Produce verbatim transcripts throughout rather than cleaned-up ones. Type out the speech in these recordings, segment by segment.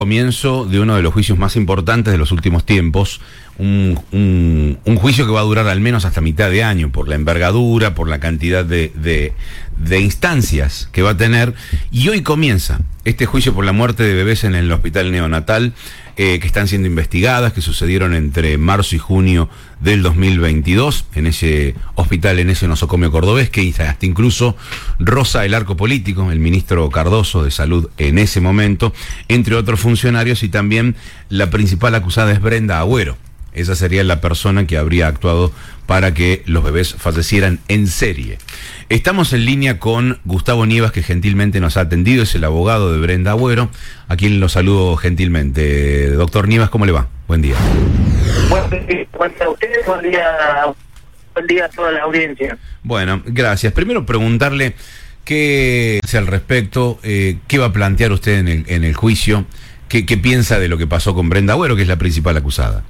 Comienzo de uno de los juicios más importantes de los últimos tiempos, un, un, un juicio que va a durar al menos hasta mitad de año, por la envergadura, por la cantidad de, de, de instancias que va a tener, y hoy comienza este juicio por la muerte de bebés en el hospital neonatal, eh, que están siendo investigadas, que sucedieron entre marzo y junio del dos mil veintidós, en ese hospital, en ese nosocomio cordobés, que hasta incluso roza el arco político, el ministro Cardoso de Salud en ese momento, entre otros funcionarios, y también la principal acusada es Brenda Agüero. Esa sería la persona que habría actuado para que los bebés fallecieran en serie. Estamos en línea con Gustavo Nievas, que gentilmente nos ha atendido, es el abogado de Brenda Agüero, a quien lo saludo gentilmente. Doctor Nievas, ¿cómo le va? Buen día. Buen día a ustedes, buen día, buen día a toda la audiencia. Bueno, gracias. Primero preguntarle qué hace al respecto, eh, qué va a plantear usted en el, en el juicio, qué, qué piensa de lo que pasó con Brenda Agüero, que es la principal acusada.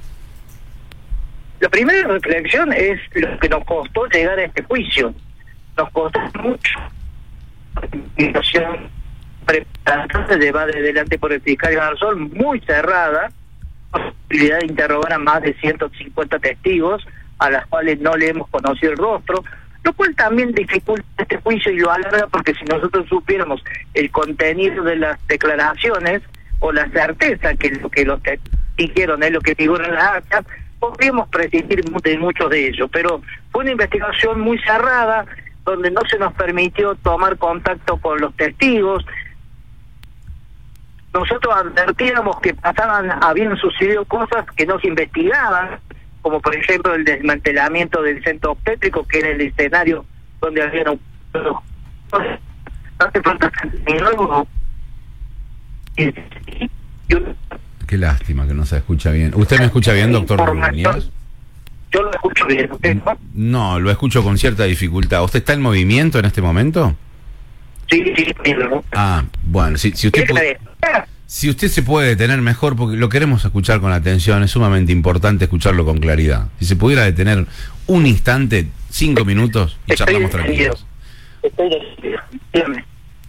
La primera reflexión es lo que nos costó llegar a este juicio. Nos costó mucho la situación preparada, llevada adelante por el fiscal Garzón, muy cerrada, posibilidad de interrogar a más de ciento cincuenta testigos, a las cuales no le hemos conocido el rostro, lo cual también dificulta este juicio y lo alarga, porque si nosotros supiéramos el contenido de las declaraciones o la certeza que lo que los dijeron es lo que figura en las actas, podríamos prescindir de muchos de ellos, pero fue una investigación muy cerrada, donde no se nos permitió tomar contacto con los testigos. Nosotros advertíamos que pasaban, habían sucedido cosas que no se investigaban, como por ejemplo el desmantelamiento del centro obstétrico, que era el escenario donde habían un... hace falta luego. Qué lástima que no se escucha bien. ¿Usted me escucha bien, doctor Nievas? Yo lo escucho bien. ¿Usted no? No, lo escucho con cierta dificultad. ¿Usted está en movimiento en este momento? Sí, sí, sí. ¿No? Ah, bueno, si, si usted puede, si usted se puede detener mejor, porque lo queremos escuchar con atención, es sumamente importante escucharlo con claridad. Si se pudiera detener un instante, cinco minutos, y Estoy charlamos decidido. tranquilos. Estoy decidido. Dígame.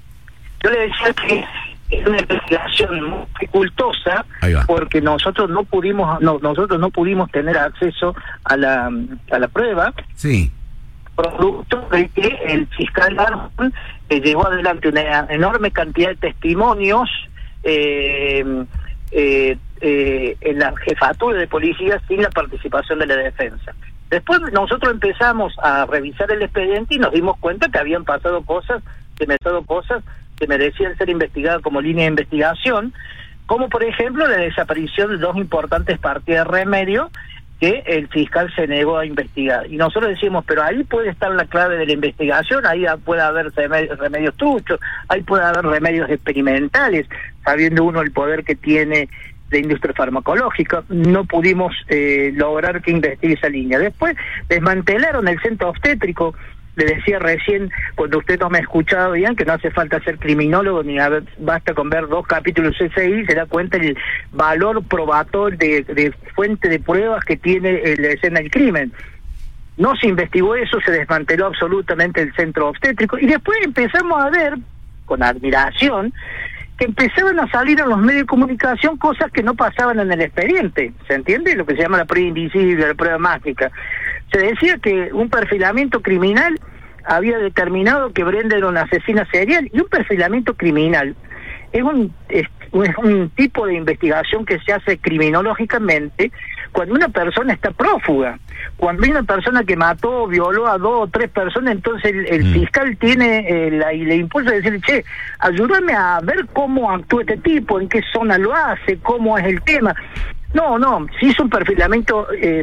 Yo le decía que es una investigación muy dificultosa, porque nosotros no pudimos no, nosotros no pudimos tener acceso a la a la prueba. Sí. Producto de que el fiscal Garzón eh, llevó adelante una enorme cantidad de testimonios eh, eh, eh, en la jefatura de policía sin la participación de la defensa. Después nosotros empezamos a revisar el expediente y nos dimos cuenta que habían pasado cosas, que me pasado cosas que merecían ser investigadas como línea de investigación, como por ejemplo la desaparición de dos importantes partidas de remedio que el fiscal se negó a investigar. Y nosotros decimos, pero ahí puede estar la clave de la investigación, ahí puede haber remedios, remedios truchos, ahí puede haber remedios experimentales, sabiendo uno el poder que tiene de industria farmacológica. No pudimos eh, lograr que investigue esa línea. Después desmantelaron el centro obstétrico. Le decía recién, cuando usted no me ha escuchado bien, que no hace falta ser criminólogo, ni a ver, basta con ver dos capítulos C S I, se da cuenta el valor probatorio de, de fuente de pruebas que tiene la escena del crimen. No se investigó eso, se desmanteló absolutamente el centro obstétrico, y después empezamos a ver, con admiración, que empezaban a salir en los medios de comunicación cosas que no pasaban en el expediente, ¿se entiende? Lo que se llama la prueba invisible, la prueba mágica. Se decía que un perfilamiento criminal había determinado que Brenda era una asesina serial, y un perfilamiento criminal es un, es, es un tipo de investigación que se hace criminológicamente cuando una persona está prófuga. Cuando hay una persona que mató o violó a dos o tres personas, entonces el, el mm. fiscal tiene eh, la, y le impulsa a decir, che, ayúdame a ver cómo actúa este tipo, en qué zona lo hace, cómo es el tema. No, no, se hizo un perfilamiento eh,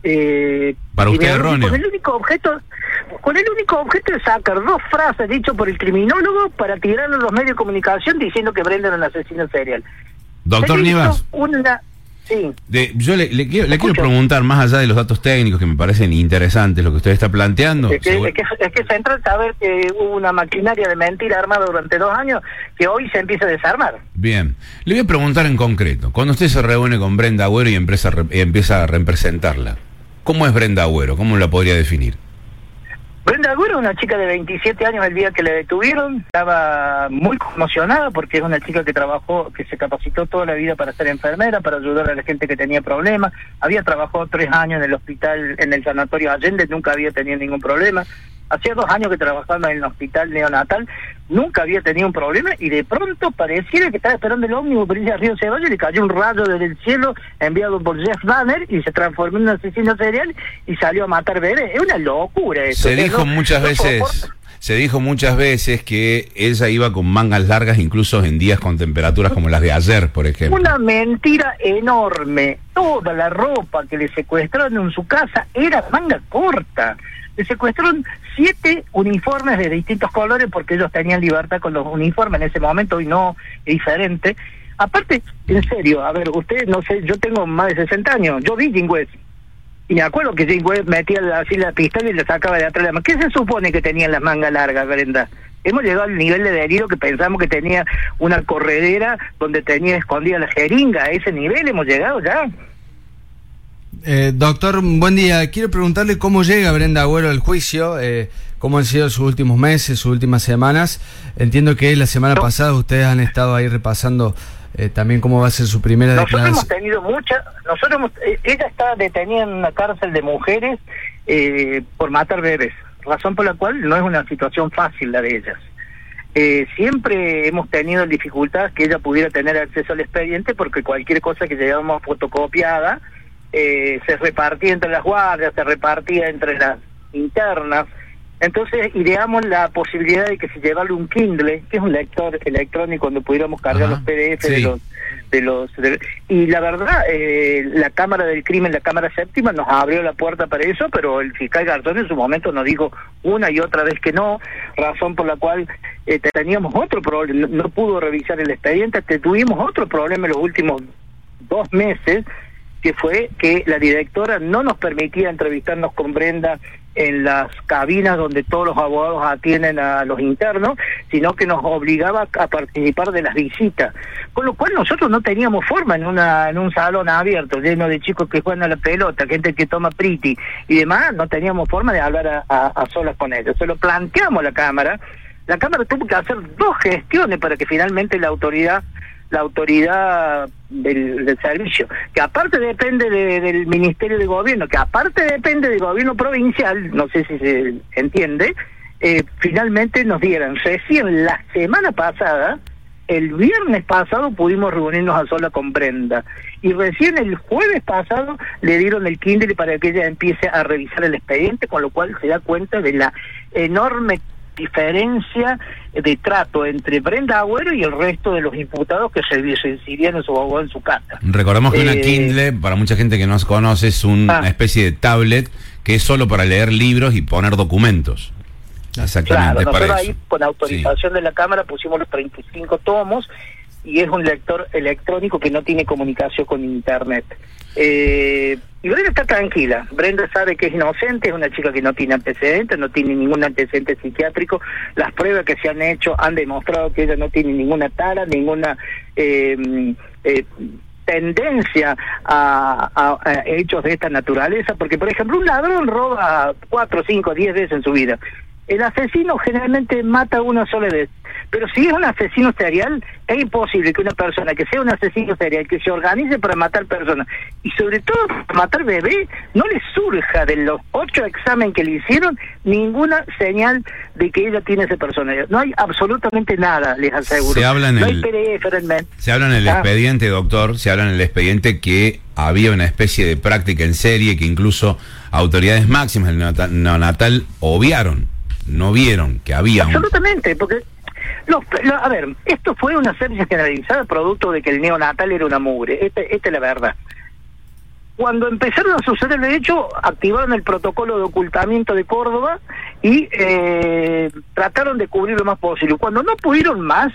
eh, para usted erróneo, con el único objeto con el único objeto de sacar dos frases dichas por el criminólogo para tirarlo a los medios de comunicación diciendo que Brenda era un asesino serial. Doctor Nievas, una... sí. de, yo le, le, quiero, le quiero preguntar, más allá de los datos técnicos que me parecen interesantes, lo que usted está planteando. Es que, es que, es que es central saber que hubo una maquinaria de mentira armada durante dos años que hoy se empieza a desarmar. Bien, le voy a preguntar en concreto, cuando usted se reúne con Brenda Agüero y empieza, empieza a representarla, ¿cómo es Brenda Agüero? ¿Cómo la podría definir? Brenda Agüero, una chica de veintisiete años el día que la detuvieron, estaba muy conmocionada porque es una chica que trabajó, que se capacitó toda la vida para ser enfermera, para ayudar a la gente que tenía problemas. Había trabajado tres años en el hospital, en el sanatorio Allende, nunca había tenido ningún problema. Hacía dos años que trabajaba en el hospital neonatal, nunca había tenido un problema, y de pronto pareciera que estaba esperando el ómnibus por irse a Río Ceballos y le cayó un rayo desde el cielo enviado por Jeff Banner y se transformó en un asesino serial y salió a matar bebés. Es una locura eso. Se dijo no, muchas no veces... soporta. Se dijo muchas veces que ella iba con mangas largas, incluso en días con temperaturas como las de ayer, por ejemplo. Una mentira enorme. Toda la ropa que le secuestraron en su casa era manga corta. Le secuestraron siete uniformes de distintos colores porque ellos tenían libertad con los uniformes en ese momento, y no es diferente. Aparte, en serio, a ver, ustedes, no sé, yo tengo más de sesenta años, yo vi Jim West. Y me acuerdo que Jim West metía así la pistola y le sacaba de atrás la mano. ¿Qué se supone que tenían las mangas largas, Brenda? Hemos llegado al nivel de delirio que pensamos que tenía una corredera donde tenía escondida la jeringa. A ese nivel hemos llegado ya. Eh, doctor, buen día. Quiero preguntarle cómo llega Brenda Agüero al juicio, eh, cómo han sido sus últimos meses, sus últimas semanas. Entiendo que la semana no. pasada ustedes han estado ahí repasando eh, también cómo va a ser su primera nosotros declaración. Nosotros hemos tenido muchas, nosotros hemos, eh, ella está detenida en una cárcel de mujeres eh, por matar bebés, razón por la cual no es una situación fácil la de ellas. Eh, siempre hemos tenido dificultades que ella pudiera tener acceso al expediente, porque cualquier cosa que llevábamos fotocopiada eh, se repartía entre las guardias, se repartía entre las internas. Entonces ideamos la posibilidad de que se llevarle un Kindle, que es un lector electrónico donde pudiéramos cargar Ajá, los P D F sí. de los de los de, y la verdad eh, la Cámara del Crimen, la Cámara Séptima, nos abrió la puerta para eso, pero el fiscal Garzón en su momento nos dijo una y otra vez que no, razón por la cual eh, teníamos otro problema, no, no pudo revisar el expediente, tuvimos otro problema en los últimos dos meses, que fue que la directora no nos permitía entrevistarnos con Brenda en las cabinas donde todos los abogados atienden a los internos, sino que nos obligaba a participar de las visitas, con lo cual nosotros no teníamos forma en una en un salón abierto lleno de chicos que juegan a la pelota, gente que toma priti y demás, no teníamos forma de hablar a, a, a solas con ellos. Se lo planteamos a la Cámara, la Cámara tuvo que hacer dos gestiones para que finalmente la autoridad la autoridad del, del servicio, que aparte depende de, del Ministerio de Gobierno, que aparte depende del gobierno provincial, no sé si se entiende, eh, finalmente nos dieran. Recién la semana pasada, el viernes pasado, pudimos reunirnos a sola con Brenda, y recién el jueves pasado le dieron el Kindle para que ella empiece a revisar el expediente, con lo cual se da cuenta de la enorme diferencia de trato entre Brenda Agüero y el resto de los imputados que se recibían en su abogado en su casa. Recordamos que eh, una Kindle, para mucha gente que no se conoce, es una ah, especie de tablet que es solo para leer libros y poner documentos. Exactamente, claro, para nosotros eso. Ahí, con autorización sí. de la Cámara, pusimos los treinta y cinco tomos, y es un lector electrónico que no tiene comunicación con Internet. Eh, y Brenda está tranquila, Brenda sabe que es inocente, es una chica que no tiene antecedentes, no tiene ningún antecedente psiquiátrico, las pruebas que se han hecho han demostrado que ella no tiene ninguna tara, ninguna eh, eh, tendencia a, a, a hechos de esta naturaleza, porque por ejemplo un ladrón roba cuatro, cinco, diez veces en su vida. El asesino generalmente mata una sola vez, pero si es un asesino serial, es imposible que una persona que sea un asesino serial, que se organice para matar personas, y sobre todo para matar bebés, no le surja de los ocho exámenes que le hicieron ninguna señal de que ella tiene esa personalidad. No hay absolutamente nada, les aseguro. Se habla en no el, hay P D F realmente. Se habla en el ah. expediente, doctor, se habla en el expediente que había una especie de práctica en serie que incluso autoridades máximas del neonatal obviaron. No vieron que había absolutamente, un... porque los, lo, a ver, esto fue una serie generalizada producto de que el neonatal era una mugre, esta, esta es la verdad. Cuando empezaron a suceder el hecho, activaron el protocolo de ocultamiento de Córdoba y eh, trataron de cubrir lo más posible. Cuando no pudieron más,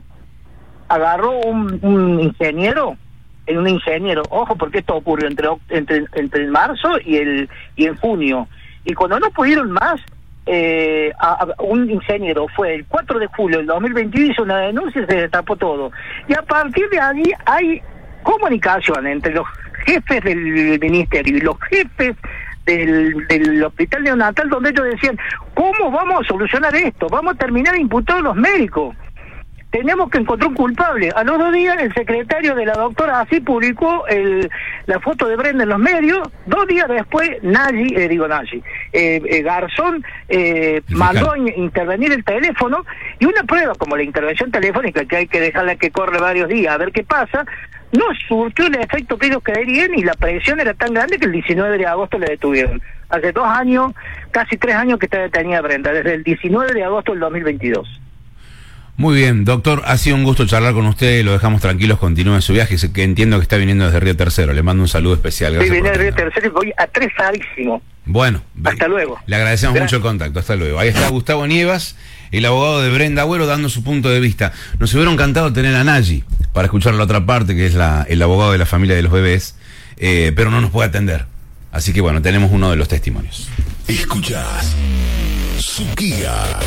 agarró un, un ingeniero, en un ingeniero, ojo, porque esto ocurrió entre entre entre el marzo y el y en junio, y cuando no pudieron más, Eh, a, a un ingeniero fue el cuatro de julio del dos mil veintiuno, hizo una denuncia y se destapó todo, y a partir de ahí hay comunicación entre los jefes del ministerio y los jefes del, del hospital neonatal, donde ellos decían, ¿cómo vamos a solucionar esto? Vamos a terminar imputados los médicos. Tenemos que encontrar un culpable. A los dos días el secretario de la doctora así publicó el, la foto de Brenda en los medios. Dos días después, Nagy, eh, digo Nagy, eh, eh, Garzón eh, mandó a in- intervenir el teléfono, y una prueba como la intervención telefónica, que hay que dejarla que corre varios días a ver qué pasa, no surtió el efecto que ellos querían, y la presión era tan grande que el diecinueve de agosto la detuvieron. Hace dos años, casi tres años que está detenida Brenda, desde el diecinueve de agosto del dos mil veintidós. Muy bien, doctor, ha sido un gusto charlar con usted, lo dejamos tranquilos, continúe su viaje, que entiendo que está viniendo desde Río Tercero, le mando un saludo especial. Sí, vine de Río Tercero y voy atresadísimo. Bueno, hasta luego. Le agradecemos Gracias. mucho el contacto, hasta luego. Ahí está Gustavo Nievas, el abogado de Brenda Agüero, dando su punto de vista. Nos hubiera encantado tener a Nagy para escuchar la otra parte, que es la, el abogado de la familia de los bebés, eh, pero no nos puede atender. Así que bueno, tenemos uno de los testimonios. Escuchás su guía.